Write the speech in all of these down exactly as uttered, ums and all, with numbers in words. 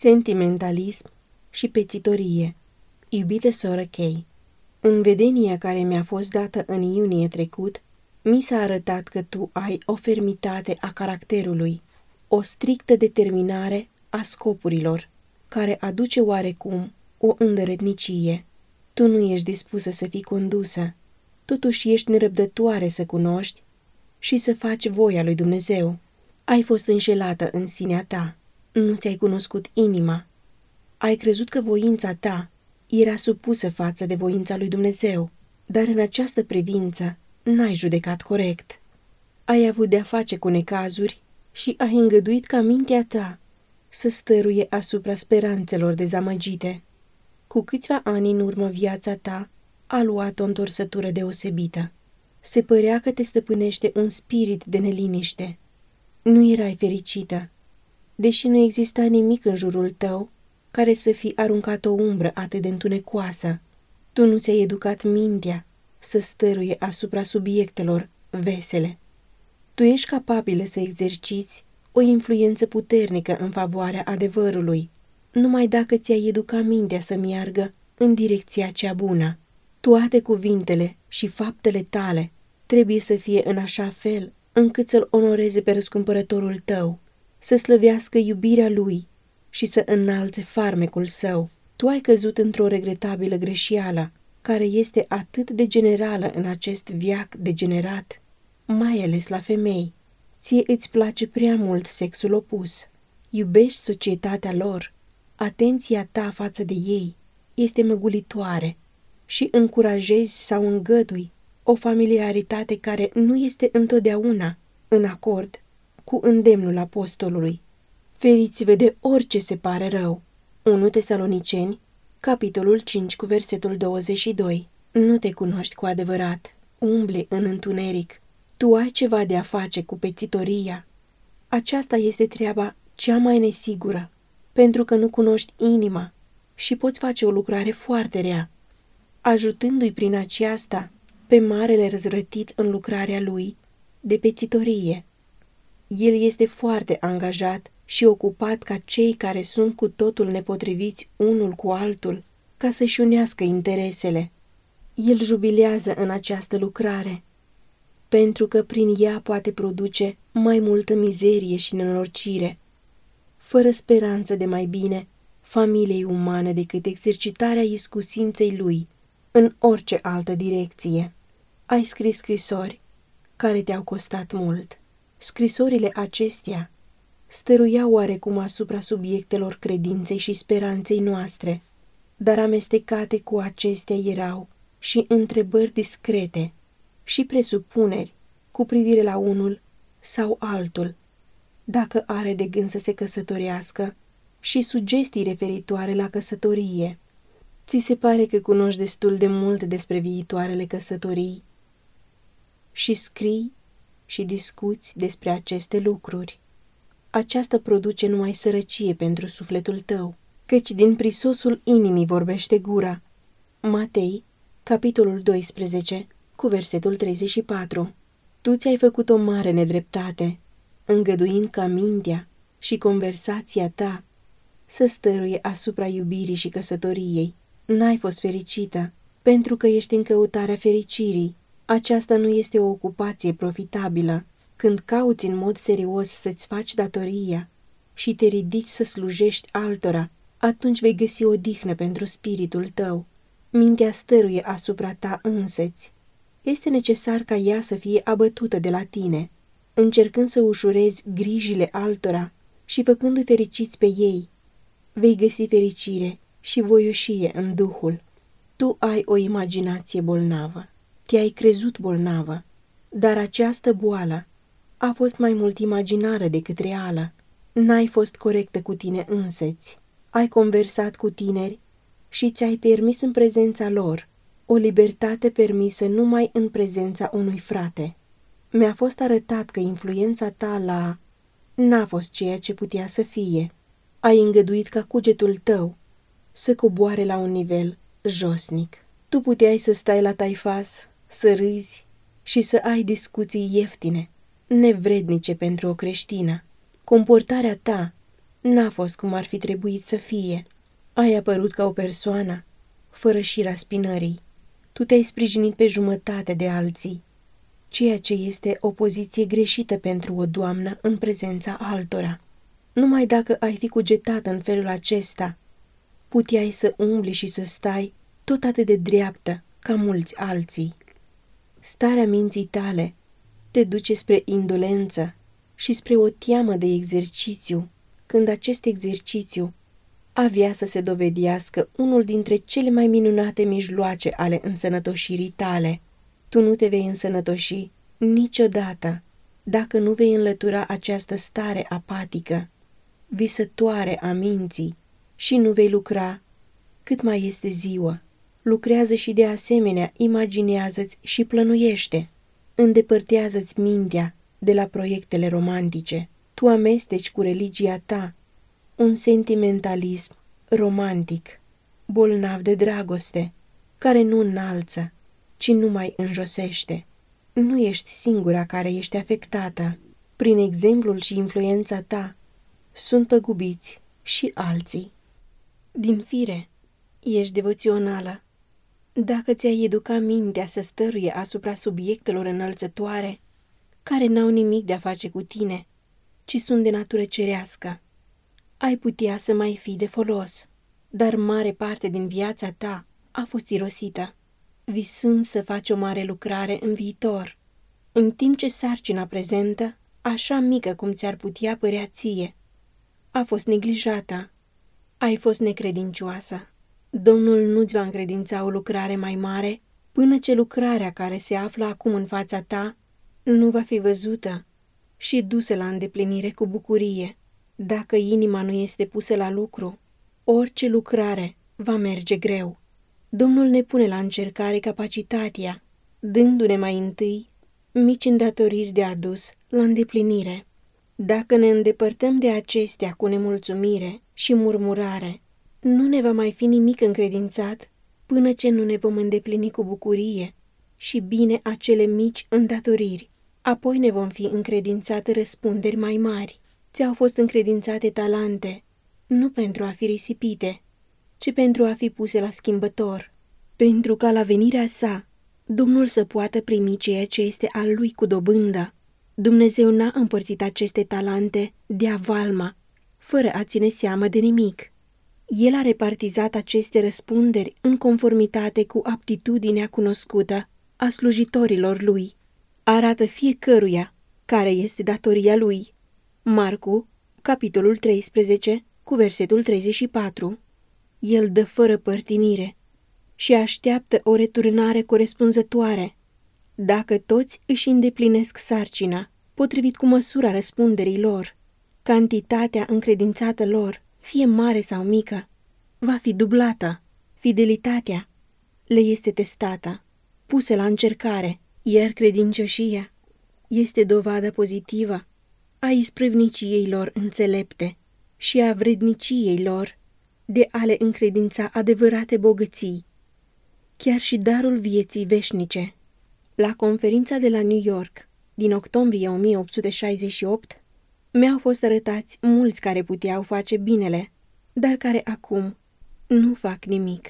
Sentimentalism și pețitorie. Iubite soră Kay, în vedenia care mi-a fost dată în iunie trecut, mi s-a arătat că tu ai o fermitate a caracterului, o strictă determinare a scopurilor, care aduce oarecum o îndărătnicie. Tu nu ești dispusă să fii condusă, totuși ești nerăbdătoare să cunoști și să faci voia lui Dumnezeu. Ai fost înșelată în sinea ta, nu ți-ai cunoscut inima. Ai crezut că voința ta era supusă față de voința lui Dumnezeu, dar în această privință n-ai judecat corect. Ai avut de-a face cu necazuri și ai îngăduit ca mintea ta să stăruie asupra speranțelor dezamăgite. Cu câțiva ani în urmă viața ta a luat o întorsătură deosebită. Se părea că te stăpânește un spirit de neliniște. Nu erai fericită, deși nu exista nimic în jurul tău care să fi aruncat o umbră atât de întunecoasă. Tu nu ți-ai educat mintea să stăruie asupra subiectelor vesele. Tu ești capabilă să exerciți o influență puternică în favoarea adevărului, numai dacă ți-ai educa mintea să meargă în direcția cea bună. Toate cuvintele și faptele tale trebuie să fie în așa fel încât să-l onoreze pe răscumpărătorul tău, să slăvească iubirea lui și să înalțe farmecul său. Tu ai căzut într-o regretabilă greșeală, care este atât de generală în acest veac degenerat, mai ales la femei. Ție îți place prea mult sexul opus. Iubești societatea lor. Atenția ta față de ei este măgulitoare și încurajezi sau îngădui o familiaritate care nu este întotdeauna în acord cu îndemnul apostolului. Feriți-vă de orice se pare rău. unu Tesaloniceni, capitolul cinci, cu versetul douăzeci și doi. Nu te cunoști cu adevărat, umbli în întuneric. Tu ai ceva de a face cu pețitoria. Aceasta este treaba cea mai nesigură, pentru că nu cunoști inima și poți face o lucrare foarte rea, ajutându-i prin aceasta pe marele răzvrătit în lucrarea lui de pețitorie. El este foarte angajat și ocupat ca cei care sunt cu totul nepotriviți unul cu altul, ca să-și unească interesele. El jubilează în această lucrare, pentru că prin ea poate produce mai multă mizerie și nenorocire, fără speranță de mai bine familiei umane decât exercitarea iscusinței lui în orice altă direcție. Ai scris scrisori care te-au costat mult. Scrisorile acestea stăruiau oarecum asupra subiectelor credinței și speranței noastre, dar amestecate cu acestea erau și întrebări discrete și presupuneri cu privire la unul sau altul, dacă are de gând să se căsătorească, și sugestii referitoare la căsătorie. Ți se pare că cunoști destul de mult despre viitoarele căsătorii și scrii și discuți despre aceste lucruri. Aceasta produce numai sărăcie pentru sufletul tău, căci din prisosul inimii vorbește gura. Matei, capitolul doisprezece, cu versetul treizeci și patru. Tu ți-ai făcut o mare nedreptate, îngăduind ca mintea și conversația ta să stăruie asupra iubirii și căsătoriei. N-ai fost fericită, pentru că ești în căutarea fericirii. Aceasta nu este o ocupație profitabilă. Când cauți în mod serios să-ți faci datoria și te ridici să slujești altora, atunci vei găsi odihnă pentru spiritul tău. Mintea stăruie asupra ta însăți. Este necesar ca ea să fie abătută de la tine, încercând să ușurezi grijile altora și făcându-i fericiți pe ei. Vei găsi fericire și voioșie în Duhul. Tu ai o imaginație bolnavă. Te-ai crezut bolnavă, dar această boală a fost mai mult imaginară decât reală. N-ai fost corectă cu tine însăți. Ai conversat cu tineri și ți-ai permis în prezența lor o libertate permisă numai în prezența unui frate. Mi-a fost arătat că influența ta la n-a fost ceea ce putea să fie. Ai îngăduit ca cugetul tău să coboare la un nivel josnic. Tu puteai să stai la taifas, să râzi și să ai discuții ieftine, nevrednice pentru o creștină. Comportarea ta n-a fost cum ar fi trebuit să fie. Ai apărut ca o persoană, fără șira spinării. Tu te-ai sprijinit pe jumătate de alții, ceea ce este o poziție greșită pentru o doamnă în prezența altora. Numai dacă ai fi cugetată în felul acesta, puteai să umbli și să stai tot atât de dreaptă ca mulți alții. Starea minții tale te duce spre indolență și spre o teamă de exercițiu, când acest exercițiu avea să se dovedească unul dintre cele mai minunate mijloace ale însănătoșirii tale. Tu nu te vei însănătoși niciodată dacă nu vei înlătura această stare apatică, visătoare a minții, și nu vei lucra cât mai este ziua. Lucrează și de asemenea imaginează-ți și plănuiește. Îndepărtează-ți mintea de la proiectele romantice. Tu amesteci cu religia ta un sentimentalism romantic, bolnav de dragoste, care nu înalță, ci numai înjosește. Nu ești singura care ești afectată. Prin exemplul și influența ta sunt păgubiți și alții. Din fire, ești devoțională. Dacă ți-ai educa mintea să stăruie asupra subiectelor înălțătoare, care n-au nimic de a face cu tine, ci sunt de natură cerească, ai putea să mai fii de folos, dar mare parte din viața ta a fost irosită, visând să faci o mare lucrare în viitor, în timp ce sarcina prezentă, așa mică cum ți-ar putea părea ție, a fost neglijată. Ai fost necredincioasă. Domnul nu-ți va încredința o lucrare mai mare până ce lucrarea care se află acum în fața ta nu va fi văzută și dusă la îndeplinire cu bucurie. Dacă inima nu este pusă la lucru, orice lucrare va merge greu. Domnul ne pune la încercare capacitatea, dându-ne mai întâi mici îndatoriri de adus la îndeplinire. Dacă ne îndepărtăm de acestea cu nemulțumire și murmurare, nu ne va mai fi nimic încredințat până ce nu ne vom îndeplini cu bucurie și bine acele mici îndatoriri. Apoi ne vom fi încredințate răspunderi mai mari. Ți-au fost încredințate talante, nu pentru a fi risipite, ci pentru a fi puse la schimbător, pentru ca la venirea sa Domnul să poată primi ceea ce este al lui cu dobândă. Dumnezeu n-a împărțit aceste talante de-a valma, fără a ține seamă de nimic. El a repartizat aceste răspunderi în conformitate cu aptitudinea cunoscută a slujitorilor lui. Arată fiecăruia care este datoria lui. Marcu, capitolul treisprezece, cu versetul treizeci și patru. El dă fără părtinire și așteaptă o returnare corespunzătoare. Dacă toți își îndeplinesc sarcina, potrivit cu măsura răspunderii lor, cantitatea încredințată lor, fie mare sau mică, va fi dublată. Fidelitatea le este testată, pusă la încercare, iar credincioșia este dovadă pozitivă a isprăvniciei lor înțelepte și a vredniciei lor de a le încredința adevărate bogății, chiar și darul vieții veșnice. La conferința de la New York din octombrie o mie opt sute șaizeci și opt, mi-au fost arătați mulți care puteau face binele, dar care acum nu fac nimic.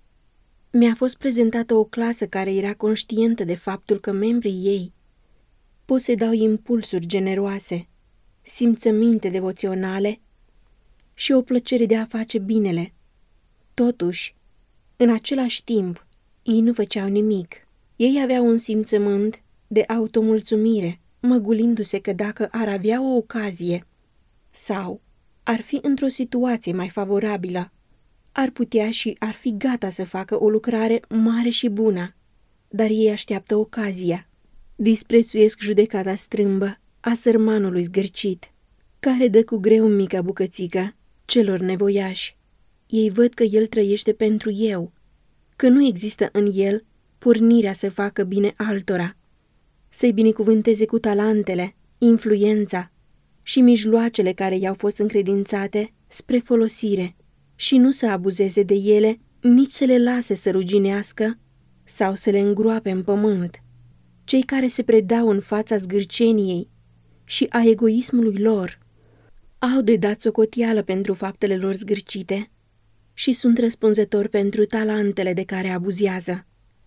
Mi-a fost prezentată o clasă care era conștientă de faptul că membrii ei posedau impulsuri generoase, simțăminte devoționale și o plăcere de a face binele. Totuși, în același timp, ei nu făceau nimic. Ei aveau un simțământ de automulțumire, măgulindu-se că dacă ar avea o ocazie sau ar fi într-o situație mai favorabilă, ar putea și ar fi gata să facă o lucrare mare și bună, dar ei așteaptă ocazia. Disprețuiesc judecata strâmbă a sărmanului zgârcit, care dă cu greu mica bucățică celor nevoiași. Ei văd că el trăiește pentru eu, că nu există în el pornirea să facă bine altora, să-i binecuvânteze cu talantele, influența și mijloacele care i-au fost încredințate spre folosire și nu să abuzeze de ele, nici să le lase să ruginească sau să le îngroape în pământ. Cei care se predau în fața zgârceniei și a egoismului lor Au de dat socoteală pentru faptele lor zgârcite și sunt răspunzători pentru talentele de care abuzează.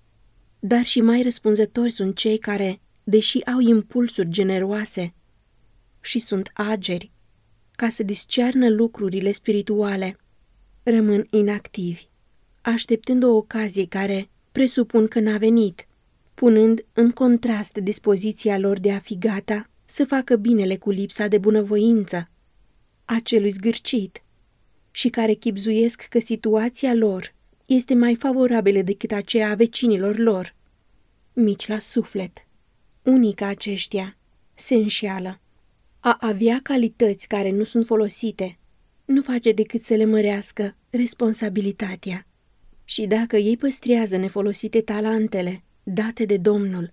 Dar și mai răspunzători sunt cei care, deși au impulsuri generoase și sunt ageri ca să discearnă lucrurile spirituale, rămân inactivi, așteptând o ocazie care presupun că n-a venit, punând în contrast dispoziția lor de a fi gata să facă binele cu lipsa de bunăvoință a celui zgârcit și care chibzuiesc că situația lor este mai favorabilă decât aceea a vecinilor lor. Mici la suflet, unii ca aceștia se înșeală. A avea calități care nu sunt folosite nu face decât să le mărească responsabilitatea. Și dacă ei păstrează nefolosite talentele date de Domnul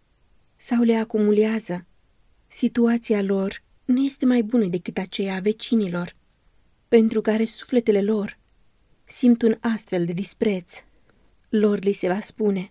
sau le acumulează, situația lor nu este mai bună decât aceea a vecinilor, pentru care sufletele lor simt un astfel de dispreț. Lor li se va spune: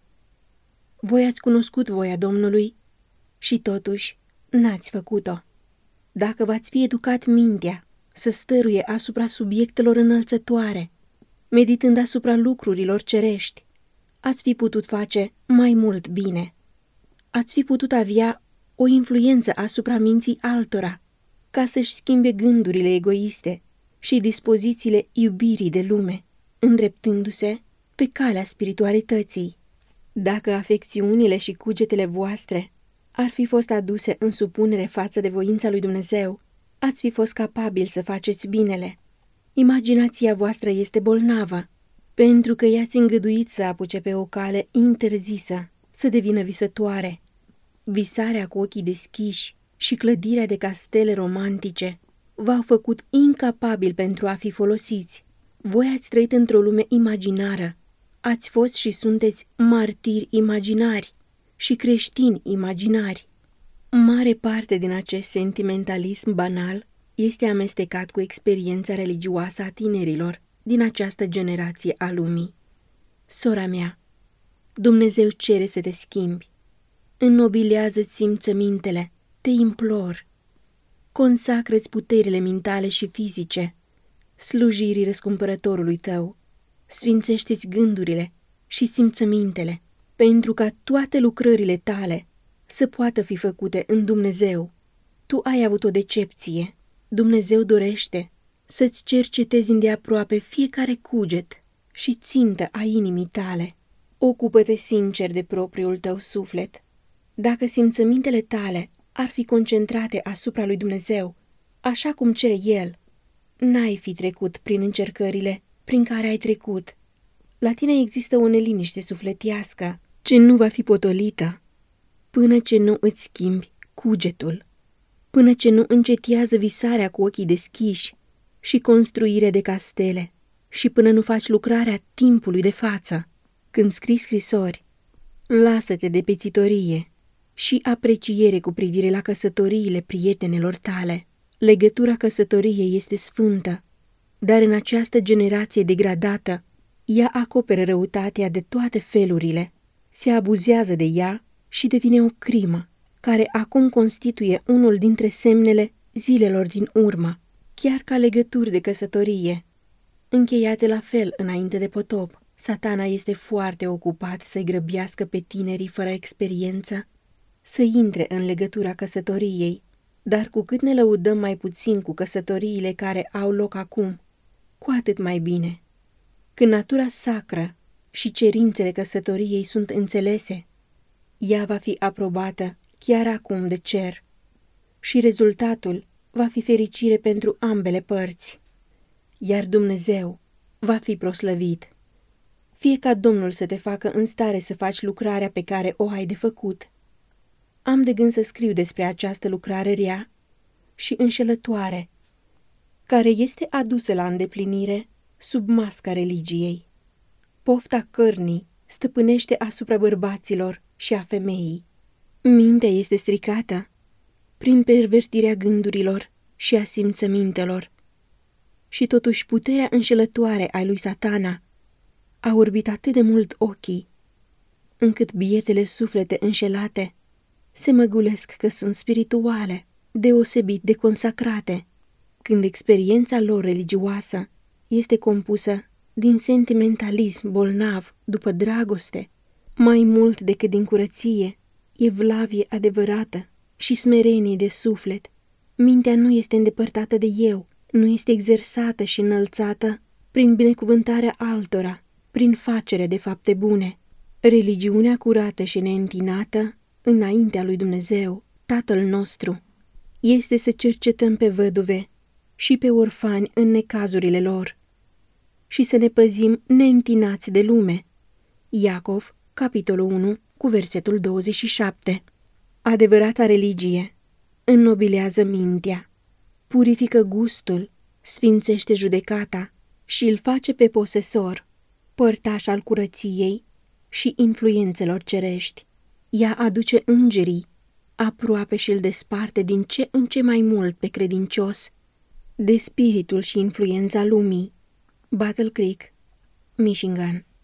voi ați cunoscut voia Domnului și totuși n-ați făcut-o. Dacă v-ați fi educat mintea să stăruie asupra subiectelor înălțătoare, meditând asupra lucrurilor cerești, ați fi putut face mai mult bine. Ați fi putut avea o influență asupra minții altora, ca să-și schimbe gândurile egoiste și dispozițiile iubirii de lume, îndreptându-se pe calea spiritualității. Dacă afecțiunile și cugetele voastre ar fi fost aduse în supunere față de voința lui Dumnezeu, ați fi fost capabil să faceți binele. Imaginația voastră este bolnavă, pentru că i-ați îngăduit să apuce pe o cale interzisă, să devină visătoare. Visarea cu ochii deschiși și clădirea de castele romantice v-au făcut incapabil pentru a fi folosiți. Voi ați trăit într-o lume imaginară, ați fost și sunteți martiri imaginari și creștini imaginari. Mare parte din acest sentimentalism banal este amestecat cu experiența religioasă a tinerilor din această generație a lumii. Sora mea, Dumnezeu cere să te schimbi. Înnobilează-ți simțămintele, te implor. Consacră-ți puterile mentale și fizice, slujirii răscumpărătorului tău. Sfințește-ți gândurile și simțămintele, pentru ca toate lucrările tale să poată fi făcute în Dumnezeu. Tu ai avut o decepție. Dumnezeu dorește să-ți cercetezi îndeaproape fiecare cuget și țintă a inimii tale. Ocupă-te sincer de propriul tău suflet. Dacă simțămintele tale ar fi concentrate asupra lui Dumnezeu, așa cum cere El, n-ai fi trecut prin încercările prin care ai trecut. La tine există o neliniște sufletească ce nu va fi potolită până ce nu îți schimbi cugetul, până ce nu încetiază visarea cu ochii deschiși și construire de castele și până nu faci lucrarea timpului de față. Când scrii scrisori, lasă-te de pețitorie și apreciere cu privire la căsătoriile prietenelor tale. Legătura căsătoriei este sfântă, dar în această generație degradată, ea acoperă răutatea de toate felurile, se abuzează de ea și devine o crimă, care acum constituie unul dintre semnele zilelor din urmă, chiar ca legături de căsătorie. Încheiate la fel înainte de potop, Satana este foarte ocupat să-i grăbească pe tinerii fără experiență să intre în legătura căsătoriei, dar cu cât ne lăudăm mai puțin cu căsătoriile care au loc acum, cu atât mai bine. Când natura sacră și cerințele căsătoriei sunt înțelese, ea va fi aprobată chiar acum de cer și rezultatul va fi fericire pentru ambele părți, iar Dumnezeu va fi proslăvit. Fie ca Domnul să te facă în stare să faci lucrarea pe care o ai de făcut. Am de gând să scriu despre această lucrare rea și înșelătoare, care este adusă la îndeplinire sub masca religiei. Pofta cărnii stăpânește asupra bărbaților și a femeii. Mintea este stricată prin pervertirea gândurilor și a simțămintelor. Și totuși puterea înșelătoare a lui Satana a orbit atât de mult ochii, încât bietele suflete înșelate se măgulesc că sunt spirituale, deosebit de consacrate, când experiența lor religioasă este compusă din sentimentalism bolnav după dragoste, mai mult decât din curăție, evlavie adevărată și smerenie de suflet. Mintea nu este îndepărtată de eu, nu este exersată și înălțată prin binecuvântarea altora, prin facere de fapte bune. Religiunea curată și neîntinată înaintea lui Dumnezeu, Tatăl nostru, este să cercetăm pe văduve și pe orfani în necazurile lor și să ne păzim neîntinați de lume. Iacov, capitolul unu, cu versetul douăzeci și șapte. Adevărata religie înnobilează mintea, purifică gustul, sfințește judecata și îl face pe posesor părtaș al curăției și influențelor cerești. Ea aduce îngerii aproape și îl desparte din ce în ce mai mult pe credincios de spiritul și influența lumii. Battle Creek, Michigan.